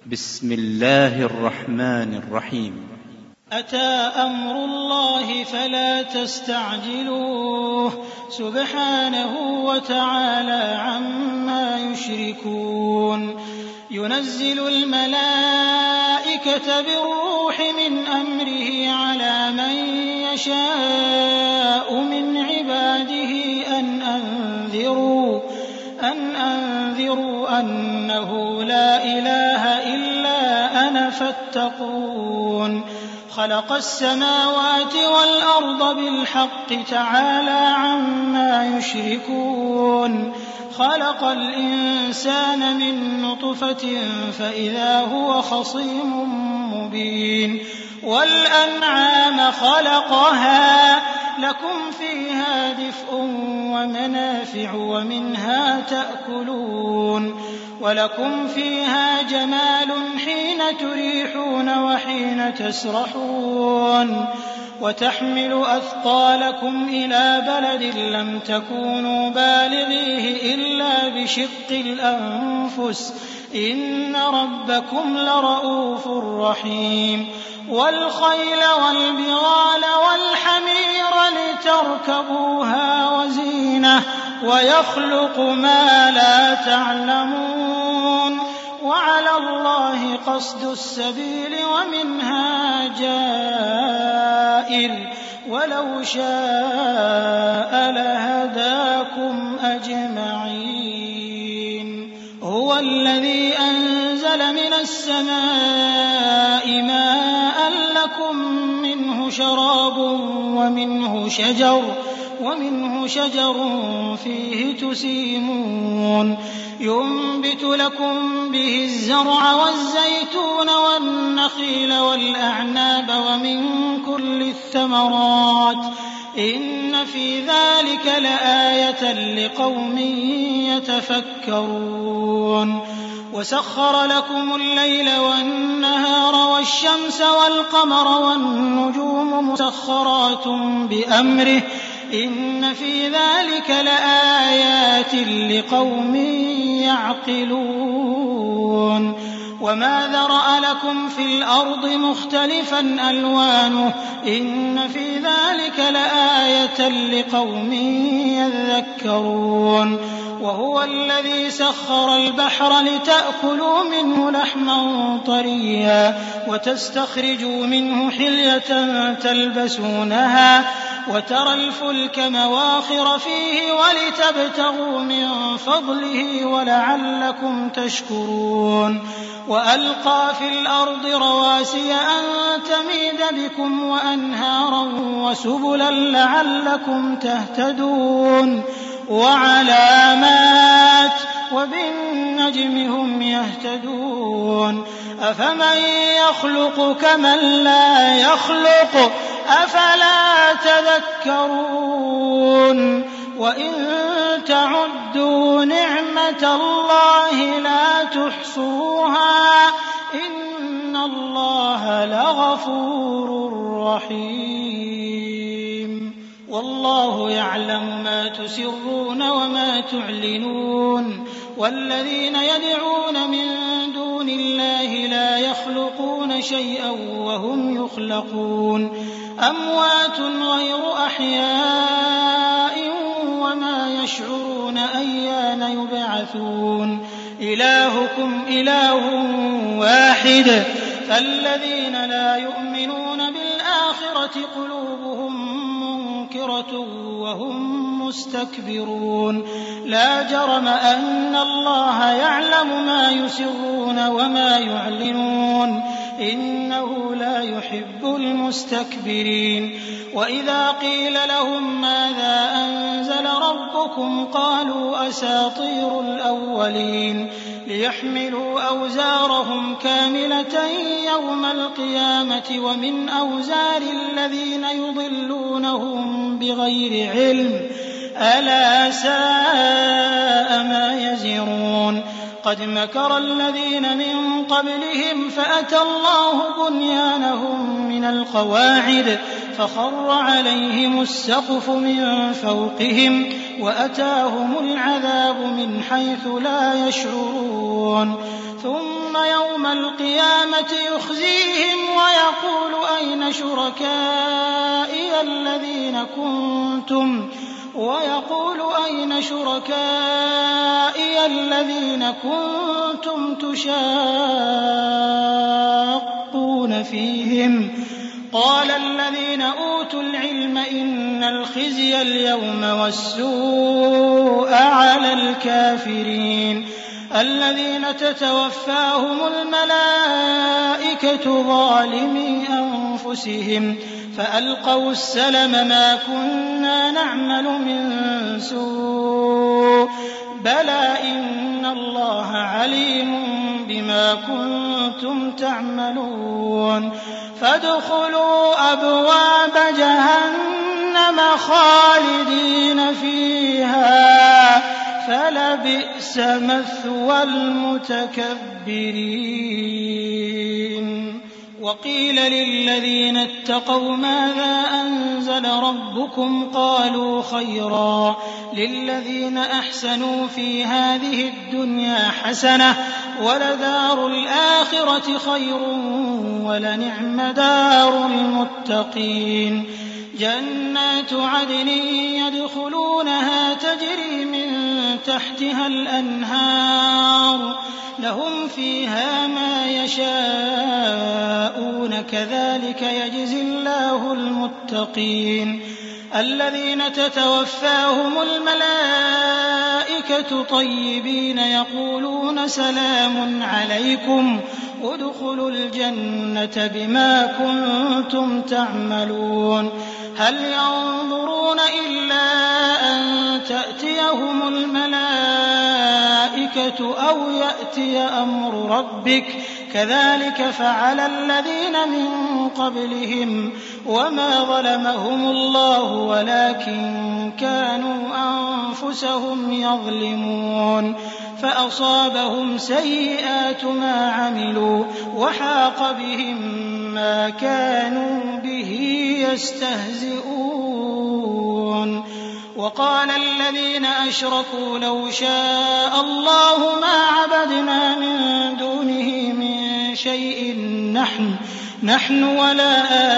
بسم الله الرحمن الرحيم. أتى أمر الله فلا تستعجلوه سبحانه وتعالى عما يشركون. ينزل الملائكة بالروح من أمره على من يشاء من عباده أن أنذروا أنه لا إله إلا أنا فاتقون. خلق السماوات والأرض بالحق تعالى عما يشركون. خلق الإنسان من نطفة فإذا هو خصيم مبين. والأنعام خلقها لكم فيها دفء ومنافع ومنها تأكلون. ولكم فيها جمال حين تريحون وحين تسرحون. وتحمل أثقالكم إلى بلد لم تكونوا بالغيه إلا بشق الأنفس إن ربكم لرءوف رحيم. والخيل والبغال والحمير لتركبوها وزينة ويخلق ما لا تعلمون. وعلى الله قصد السبيل ومنها جائر ولو شاء لهداكم أجمعين. هو الذي أنزل من السماء ماء لكم منه شراب ومنه شجر فيه تسيمون. ينبت لكم به الزرع والزيتون والنخيل والأعناب ومن كل الثمرات إن في ذلك لآية لقوم يتفكرون. وسخر لكم الليل والنهار والشمس والقمر والنجوم مسخرات بأمره إن في ذلك لآيات لقوم يعقلون. وما ذرأ لكم في الأرض مختلفا ألوانه إن في ذلك لآية لقوم يذكرون. وهو الذي سخر البحر لتأكلوا منه لحما طريا وتستخرجوا منه حلية تلبسونها وترى الفلك مواخر فيه ولتبتغوا من فضله ولعلكم تشكرون. وألقى في الأرض رواسي أن تميد بكم وأنهارا وسبلا لعلكم تهتدون. وعلامات وبالنجم هم يهتدون. أفمن يخلق كمن لا يخلق أفلا تذكرون. وإن تعدوا نعمة الله لا تحصوها إن الله لغفور رحيم. والله يعلم ما تسرون وما تعلنون. والذين يدعون من دون الله لا يخلقون شيئا وهم يخلقون. أموات غير أحياء وما يشعرون أيان يبعثون. إلهكم إله واحد فالذين لا يؤمنون بالآخرة قلوبهم منكرة وهم مستكبرون. لا جرم أن الله يعلم ما يسرون وما يعلنون إنه لا يحب المستكبرين. وإذا قيل لهم ماذا أنزل ربكم قالوا أساطير الأولين ليحملوا أوزارهم كاملة يوم القيامة ومن أوزار الذين يضلونهم بغير علم ألا ساء ما يزرون. قد مكر الذين من قبلهم فأتى الله بنيانهم من القواعد فخر عليهم السقف من فوقهم وأتاهم العذاب من حيث لا يشعرون. ثم يوم القيامة يخزيهم ويقول أين شركائي الذين كنتم تشاقون فيهم قال الذين أوتوا العلم إن الخزي اليوم والسوء على الكافرين الذين تتوفاهم الملائكة ظالمي أنفسهم فألقوا السلم ما كنا نعمل من سوء بلى إن الله عليم بما كنتم تعملون فادخلوا أبواب جهنم خالدين فيها فلبئس مثوى المتكبرين وقيل للذين اتقوا ماذا أنزل ربكم قالوا خيرا للذين أحسنوا في هذه الدنيا حسنة ولدار الآخرة خير ولنعم دار المتقين جنات عدن يدخلونها تجري من تحتها الأنهار لهم فيها ما يشاءون كذلك يجزي الله المتقين الذين تتوفاهم الملائكة طيبين يقولون سلام عليكم ادخلوا الجنة بما كنتم تعملون هل ينظرون إلا أن تأتيهم الملائكة أو يأتي أمر ربك كذلك فعل الذين من قبلهم وما ظلمهم الله ولكن كانوا أنفسهم يظلمون فأصابهم سيئات ما عملوا وحاق بهم ما كانوا به يستهزئون وقال الذين أشركوا لو شاء الله ما عبدنا من دونه من شيء نحن ولا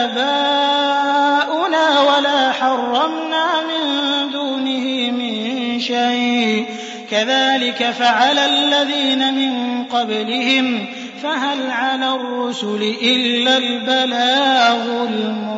آباؤنا ولا حرمنا من دونه من شيء كذلك فعل الذين من قبلهم فهل على الرسل إلا البلاغ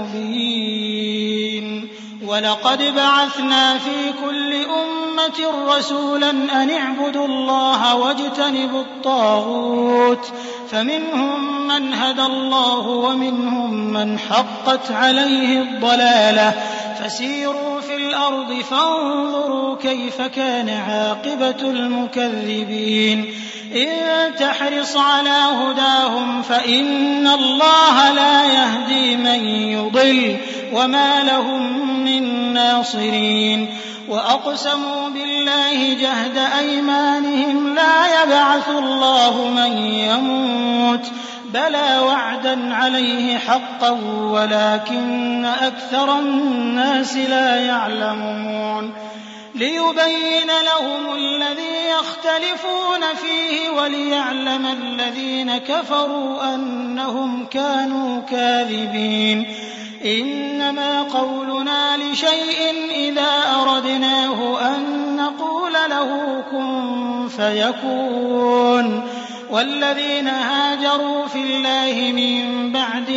المبين ولقد بعثنا في كل أمة رسولا أن اعبدوا الله واجتنبوا الطاغوت فمنهم من هدى الله ومنهم من حقت عليه الضلالة فسيروا في الأرض فانظروا كيف كان عاقبة المكذبين إن تحرص على هداهم فإن الله لا يهدي من يضل وما لهم من ناصرين وأقسموا بالله جهد أيمانهم لا يبعث الله من يموت بلى وعدا عليه حقا ولكن أكثر الناس لا يعلمون ليبين لهم الذي يختلفون فيه وليعلم الذين كفروا أنهم كانوا كاذبين إنما قولنا لشيء إذا أردناه أن نقول له كن فيكون والذين هاجروا في الله من بعد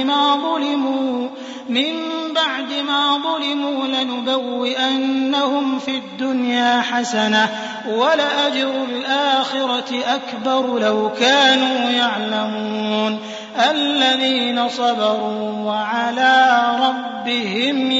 ما ظلموا لنبوئنهم في الدنيا حسنة ولأجر الآخرة أكبر لو كانوا يعلمون الذين صبروا وعلى ربهم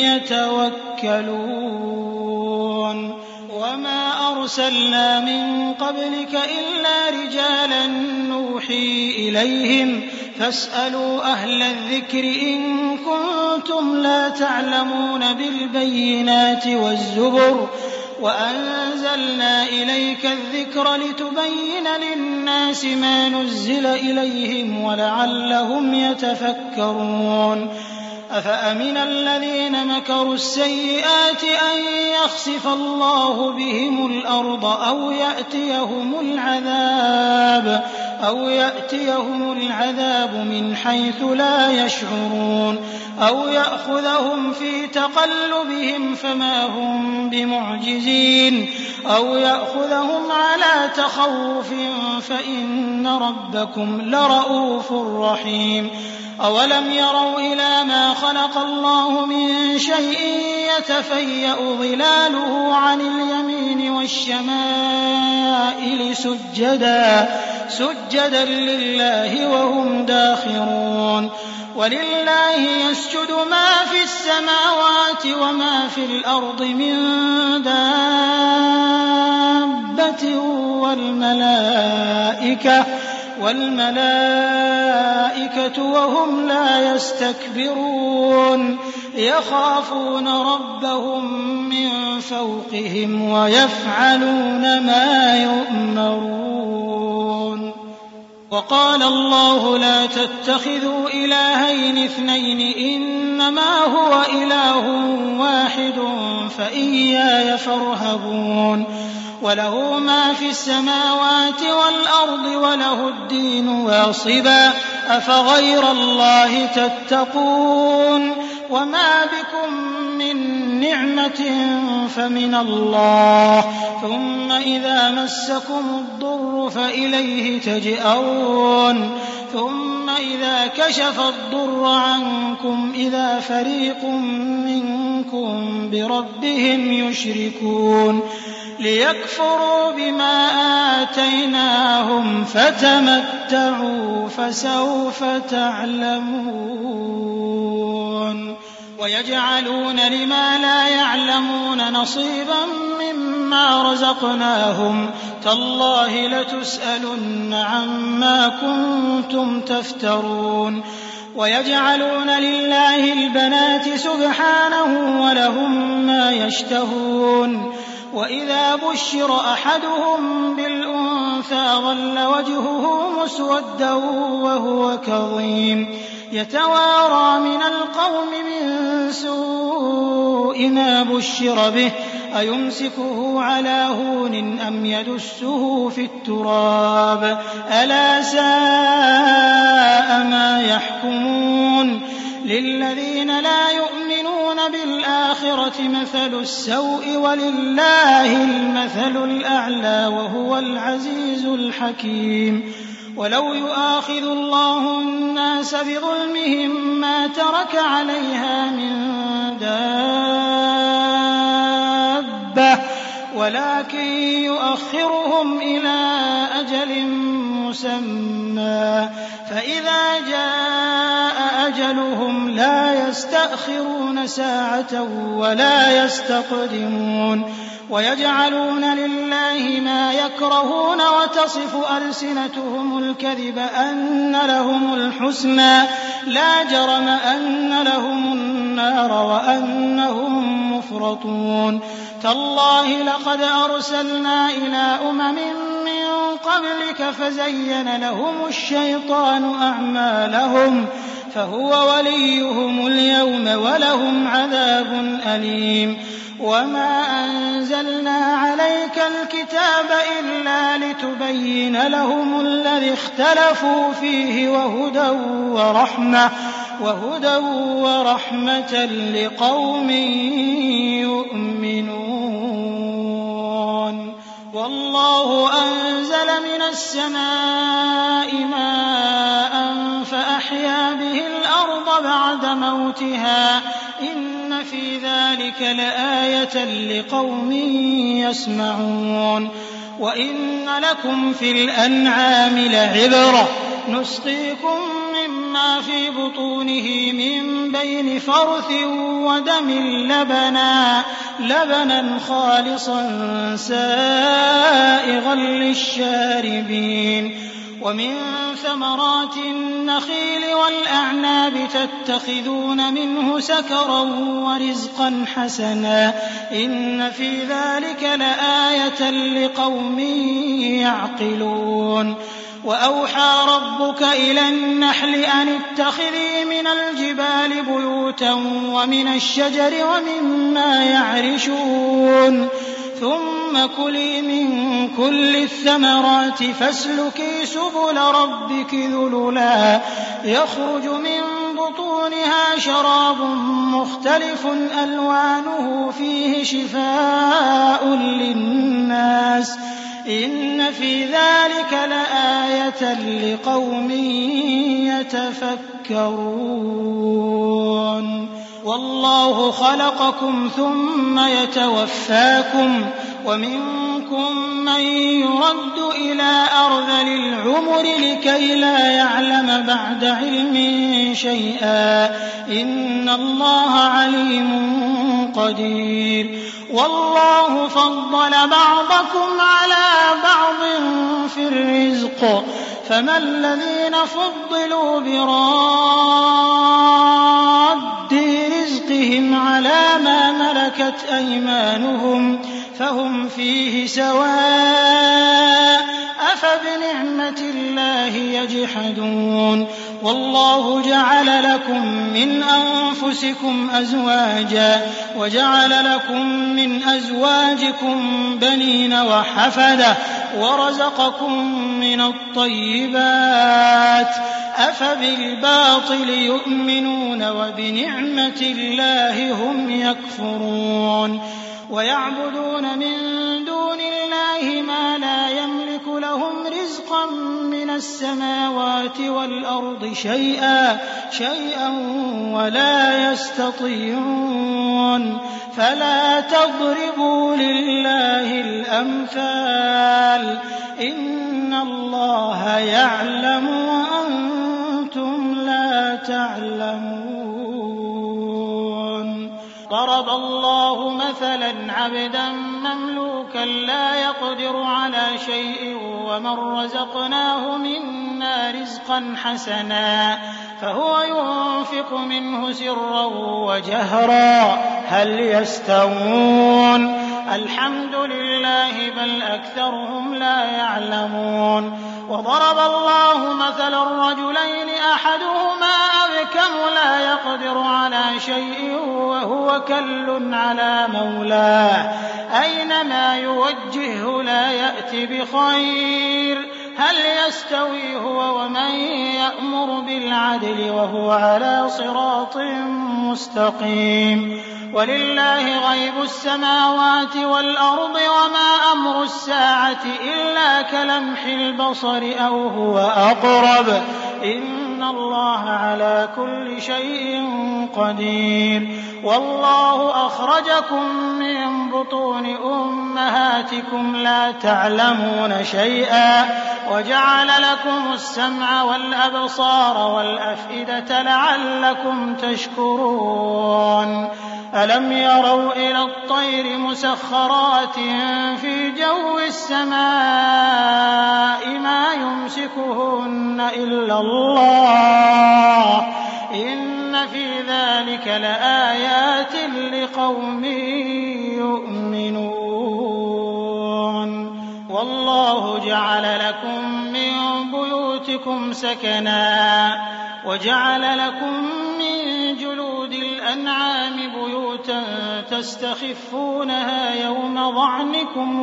يتوكلون وما أرسلنا من قبلك إلا رجالا نوحي إليهم فاسألوا أهل الذكر إن كنتم لا تعلمون بالبينات والزبر وأنزلنا إليك الذكر لتبين للناس ما نزل إليهم ولعلهم يتفكرون أفأمن الذين مكروا السيئات أن يخسف الله بهم الأرض أو يأتيهم العذاب أو يأتيهم العذاب من حيث لا يشعرون أو يأخذهم في تقلبهم فما هم بمعجزين أو يأخذهم على تخوف فإن ربكم لرءوف رحيم أولم يروا إلى ما خلق الله من شيء يتفيأ ظلاله عن اليمين والشمائل سجدا لله وهم داخرون ولله يسجد ما في السماوات وما في الأرض من دابة والملائكة وهم لا يستكبرون يخافون ربهم من فوقهم ويفعلون ما يؤمرون وقال الله لا تتخذوا إلهين اثنين إنما هو إله واحد فإياي فارهبون وله ما في السماوات والأرض وله الدين واصبا أفغير الله تتقون وما بكم من نعمة فمن الله ثم إذا مسكم الضر فإليه تجأرون ثم إذا كشف الضر عنكم إذا فريق منكم بربهم يشركون ليكفروا بما آتيناهم فتمتعوا فسوف تعلمون ويجعلون لما لا يعلمون نصيبا مما رزقناهم تالله لتسألن عما كنتم تفترون ويجعلون لله البنات سبحانه ولهم ما يشتهون وإذا بشر أحدهم بالأنثى ظل وجهه مسودا وهو كظيم يتوارى من القوم من سوء ما بشر به أيمسكه على هون أم يدسه في التراب ألا ساء ما يحكمون للذين لا يؤمنون بالآخرة مثل السوء ولله المثل الأعلى وهو العزيز الحكيم ولو يؤاخذ الله الناس بظلمهم ما ترك عليها من دابة ولكن يؤخرهم إلى أجل مسمى فإذا جاء أجلهم لا يستأخرون ساعة ولا يستقدمون ويجعلون لله ما يكرهون وتصف ألسنتهم الكذب أن لهم الحسنى لا جرم أن لهم النار وأنهم مفرطون تالله لقد أرسلنا إلى أمم من قبلك فزين لهم الشيطان أعمالهم فهو وليهم اليوم ولهم عذاب أليم وما أنزلنا عليك الكتاب إلا لتبين لهم الذي اختلفوا فيه وهدى ورحمة لقوم يؤمنون والله أنزل من السماء ماء فأحيا به الأرض بعد موتها إن في ذلك لآية لقوم يسمعون وإن لكم في الأنعام لعبرة نسقيكم مما في بطونه من بين فرث ودم لبنا خالصا سائغا للشاربين ومن ثمرات النخيل والأعناب تتخذون منه سكرا ورزقا حسنا إن في ذلك لآية لقوم يعقلون وأوحى ربك إلى النحل أن اتخذي من الجبال بيوتا ومن الشجر ومما يعرشون ثم كلي من كل الثمرات فاسلكي سبل ربك ذللا يخرج من بطونها شراب مختلف ألوانه فيه شفاء للناس إن في ذلك لآية لقوم يتفكرون والله خلقكم ثم يتوفاكم ومنكم من يرد إلى أرذل العمر لكي لا يعلم بعد علم شيئا إن الله عليم قدير والله فضل بعضكم على بعض في الرزق فما الذين فضلوا براد رزقهم على ما ملكت أيمانهم فهم فيه سواء أفبنعمة الله يجحدون والله جعل لكم من أنفسكم أزواجا وجعل لكم من أزواجكم بنين وحفدة ورزقكم من الطيبات أفبالباطل يؤمنون وبنعمة الله هم يكفرون ويعبدون من دون الله ما لا يملك لهم رزقا من السماوات والأرض شيئا ولا يستطيعون فلا تضربوا لله الأمثال إن الله يعلم وأنتم لا تعلمون ضرب الله مثلا عبدا مملوكا لا يقدر على شيء ومن رزقناه منا رزقا حسنا فهو ينفق منه سرا وجهرا هل يستوون الحمد لله بل أكثرهم لا يعلمون وضرب الله مثلا رجلين أحدهما أبكم لا يقدر على شيء وهو كل على مولاه أينما يوجهه لا يأتي بخير هل يستوي هو ومن يأمر بالعدل وهو على صراط مستقيم ولله غيب السماوات والأرض وما أمر الساعة إلا كلمح البصر أو هو أقرب إن الله على كل شيء قدير والله أخرجكم من بطون أمهاتكم لا تعلمون شيئا وجعل لكم السمع والأبصار والأفئدة لعلكم تشكرون ألم يروا إلى الطير مسخرات في جو السماء ما يمسكهن إلا الله إن في ذلك لآيات لقوم يؤمنون والله جعل لكم من بيوتكم سكنا وجعل لكم من جلود الأنعام بيوتا تستخفونها يوم ظعنكم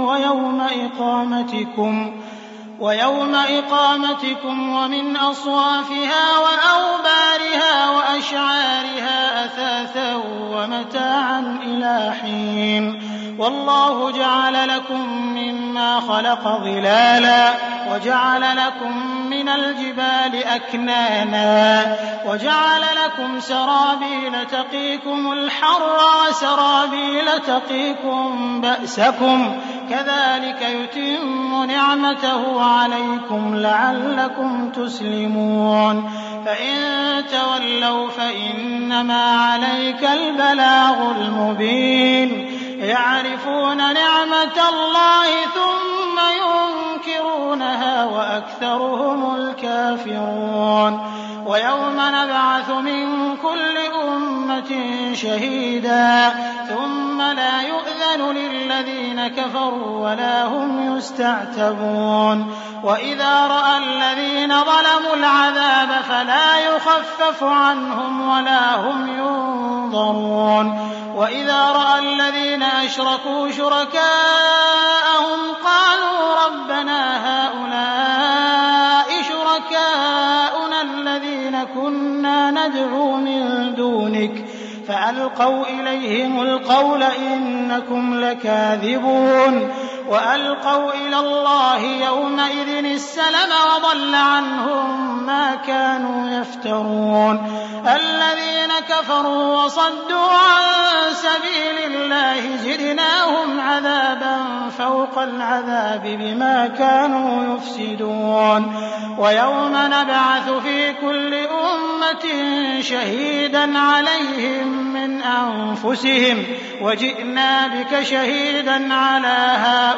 ويوم إقامتكم ومن أصوافها وأوبارها وأشعارها أثاثا ومتاعا إلى حين والله جعل لكم مما خلق ظلالا وجعل لكم من الجبال أكنانا وجعل لكم سرابيل تقيكم الحر وسرابيل تقيكم بأسكم كذلك يتم نعمته عليكم لعلكم تسلمون فإن تولوا فإنما عليك البلاغ المبين يعرفون نعمة الله ثم ينكرونها وأكثرهم الكافرون ويوم نبعث من كل أمة شهيدا ثم لا يؤذن للذين كفروا ولا هم يستعتبون وإذا رأى الذين ظلموا العذاب فلا يخفف عنهم ولا هم ينظرون وإذا رأى الذين أشركوا شركاءهم قالوا ربنا هؤلاء شركاؤنا الذين كنا ندعو من دونك فألقوا إليهم القول إنكم لكاذبون وألقوا إلى الله يومئذ السلم وضل عنهم ما كانوا يفترون الذين كفروا وصدوا عن سبيل الله زدناهم عذابا فوق العذاب بما كانوا يفسدون ويوم نبعث في كل أمة شهيدا عليهم من أنفسهم وجئنا بك شهيدا على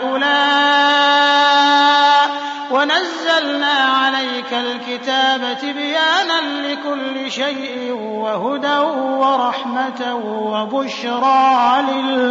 هؤلاء ونزلنا عليك الكتاب تبيانا لكل شيء وهدى ورحمة وبشرى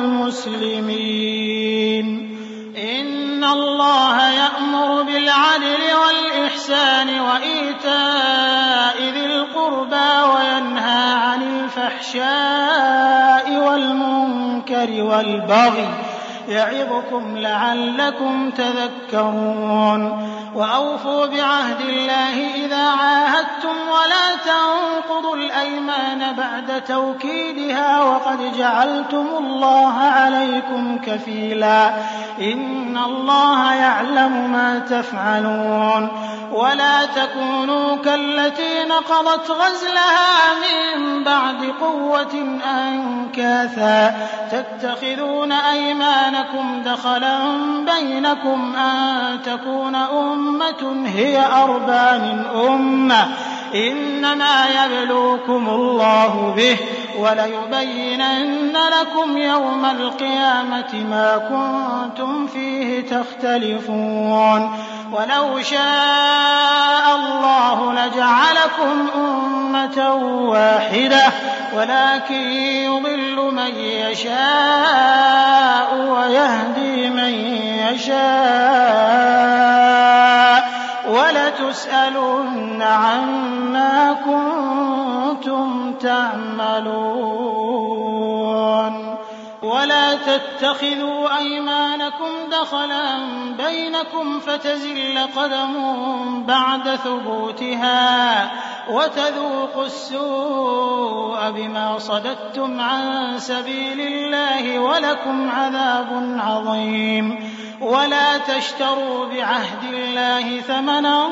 للمسلمين إن الله يأمر بالعدل والإحسان وإيتاء ذي القربى وينهى عن الفحشاء والمنكر والبغي يعظكم لعلكم تذكرون وأوفوا بعهد الله إذا عاهدتم ولا تنقضوا الأيمان بعد توكيدها وقد جعلتم الله عليكم كفيلا إن الله يعلم ما تفعلون ولا تكونوا كالتي نقضت غزلها من بعد قوة أنكاثا تتخذون أيمانكم دخلا بينكم أن تكون أمة هي أربى من أمة إنما يبلوكم الله به وليبينن لكم يوم القيامة ما كنتم فيه تختلفون ولو شاء الله لجعلكم أمة واحدة ولكن يضل من يشاء ويهدي من يشاء ولتسألن عما كنتم تعملون ولا تتخذوا أيمانكم دخلا بينكم فتزل قدم بعد ثبوتها وتذوقوا السوء بما صددتم عن سبيل الله ولكم عذاب عظيم ولا تشتروا بعهد الله ثمنا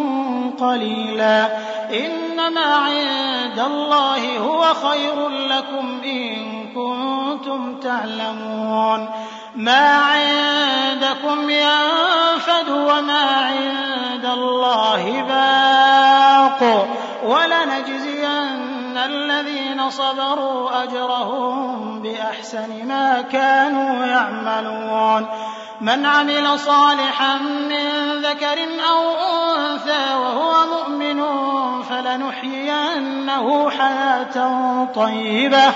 قليلا إنما عند الله هو خير لكم إن كنتم تعلمون ما عندكم ينفد وما عند الله باق ولنجزين الذين صبروا أجرهم بأحسن ما كانوا يعملون من عمل صالحا من ذكر أو أنثى وهو مؤمن فلنحيينه حياة طيبة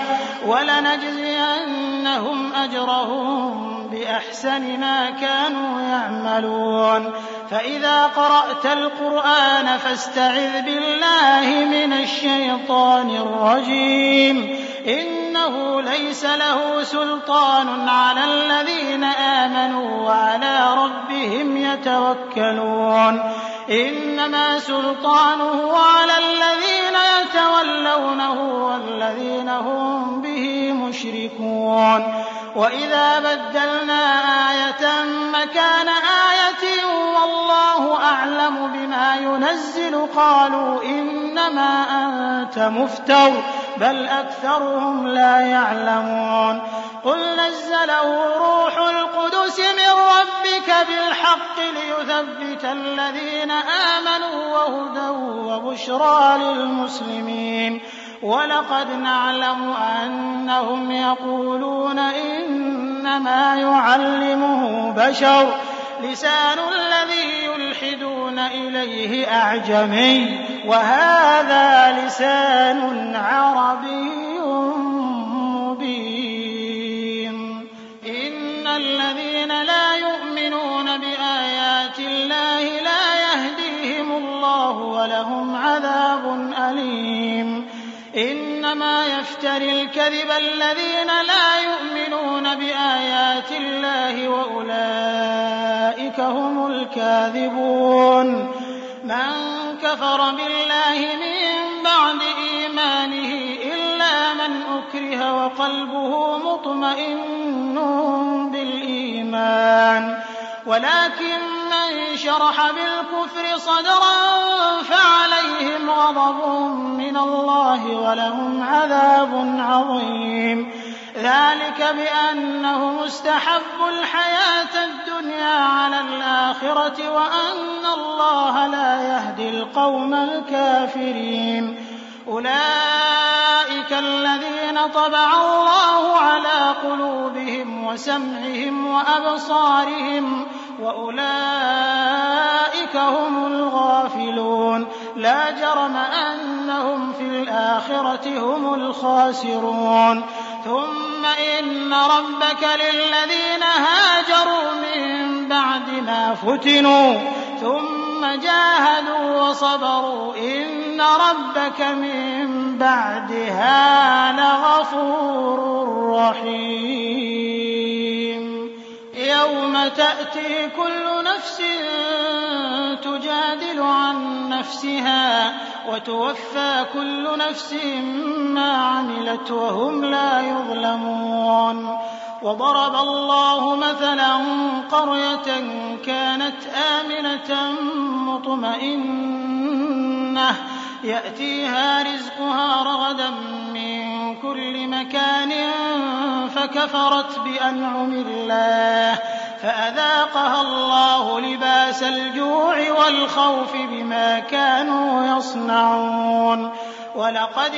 ولنجزينهم أجرهم بأحسن ما كانوا يعملون فإذا قرأت القرآن فاستعذ بالله من الشيطان الرجيم إنه ليس له سلطان على الذين آمنوا وعلى ربهم يتوكلون إنما سلطانه على الذين يتولونه والذين هم به مشركون وإذا بدلنا آية مكان آية والله أعلم بما ينزل قالوا إنما أنت مفتر بل أكثرهم لا يعلمون قل نزله روح القدس من ربك بالحق ليثبت الذين آمنوا وهدى وبشرى للمسلمين ولقد نعلم أنهم يقولون إنما يعلمه بشر لسان الذي يلحدون إليه أعجمي وهذا لسان عربي مبين إن الذين لا يؤمنون بآيات الله لا يهديهم الله ولهم عذاب أليم إنما يفتري الكذب الذين لا يؤمنون بآيات الله وأولئك هم الكاذبون. من كفر بالله من بعد إيمانه إلا من أكره وقلبه مطمئن بالإيمان، ولكن من شرح بالكفر صدرا فعليهم غضب من الله ولهم عذاب عظيم. ذلك بأنهم استحبوا الحياة الدنيا على الآخرة وأن الله لا يهدي القوم الكافرين. أولئك الذين طبع الله على قلوبهم وسمعهم وأبصارهم وأولئك هم الغافلون. لا جرم أنهم في الآخرة هم الخاسرون. ثم إن ربك للذين هاجروا من بعد ما فتنوا ثم جاهدوا وصبروا إن ربك من بعدها لغفور رحيم. يوم تأتي كل نفس تجادل عن نفسها وتوفى كل نفس ما عملت وهم لا يظلمون. وضرب الله مثلا قرية كانت آمنة مطمئنة يأتيها رزقها رغدا من كل مكان فكفرت بأنعم الله فأذاقها الله لباس الجوع والخوف بما كانوا يصنعون. ولقد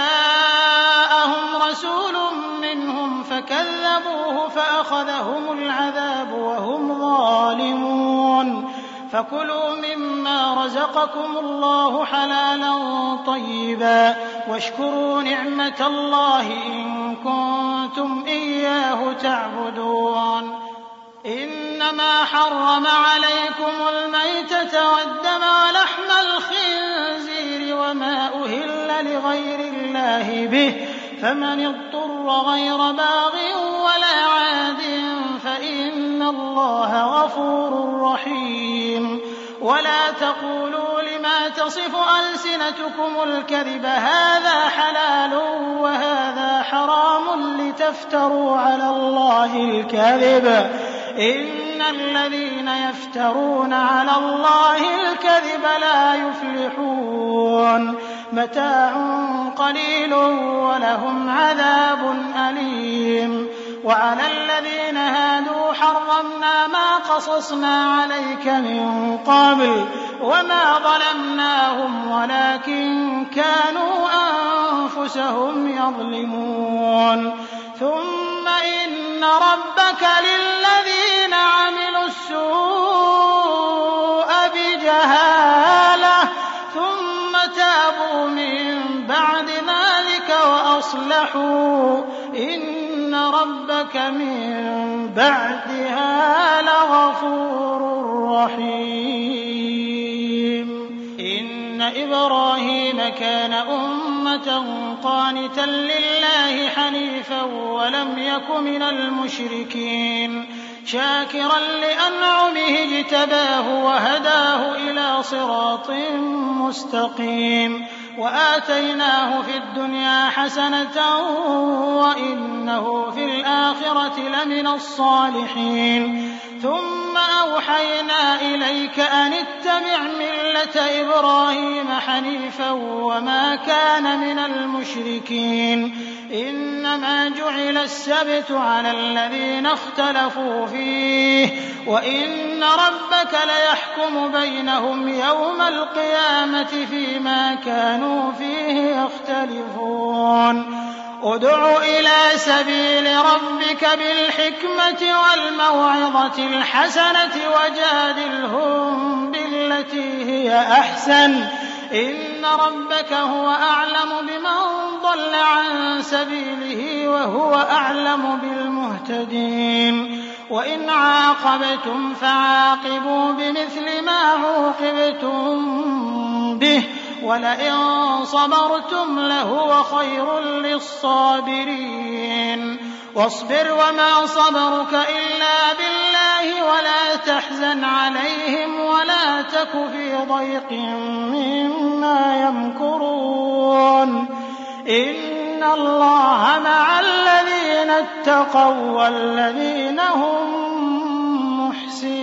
جاءهم رسول منهم فكذبوه فأخذهم العذاب وهم ظالمون. فكلوا مما رزقكم الله حلالا طيبا واشكروا نعمة الله إن كنتم إياه تعبدون. إنما حرم عليكم الميتة والدم ولحم الخنزير وما أهل لغير الله به فمن اضطر غير باغ ولا عاد فإن الله غفور رحيم. ولا تقولوا لما تصف ألسنتكم الكذب هذا حلال وهذا حرام لتفتروا على الله الكذب إن الذين يفترون على الله الكذب لا يفلحون. متاع قليل ولهم عذاب أليم. وعلى الذين هادوا حرمنا ما قصصنا عليك من قبل وما ظلمناهم ولكن كانوا أنفسهم يظلمون. ثم إن ربك للذين عملوا السوء بجهالة ثم تابوا من بعد ذلك وأصلحوا إن ربك من بعدها لغفور رحيم. إن إبراهيم كان أمة قانتا لله حنيفا ولم يك من المشركين شاكرا لأنعمه اجتباه وهداه إلى صراط مستقيم. وآتيناه في الدنيا حسنة وإنه في الآخرة لمن الصالحين. ثم أوحينا إليك أن اتبع ملة إبراهيم حنيفا وما كان من المشركين. إنما جعل السبت على الذين اختلفوا فيه وإن ربك ليحكم بينهم يوم القيامة فيما كانوا فيه يختلفون. ادع إلى سبيل ربك بالحكمة والموعظة الحسنة وجادلهم بالتي هي أحسن إن ربك هو أعلم بمن ضل عن سبيله وهو أعلم بالمهتدين. وإن عاقبتم فعاقبوا بمثل ما عوقبتم به وَلَئِن صَبَرْتُمْ لَهُوَ خَيْرٌ لِّلصَّابِرِينَ وَاصْبِرْ وَمَا صَبْرُكَ إِلَّا بِاللَّهِ وَلَا تَحْزَنْ عَلَيْهِمْ وَلَا تَكُ فِي ضَيْقٍ مِّمَّا يَمْكُرُونَ إِنَّ اللَّهَ مَعَ الَّذِينَ اتَّقَوا وَّالَّذِينَ هُم مُّحْسِنُونَ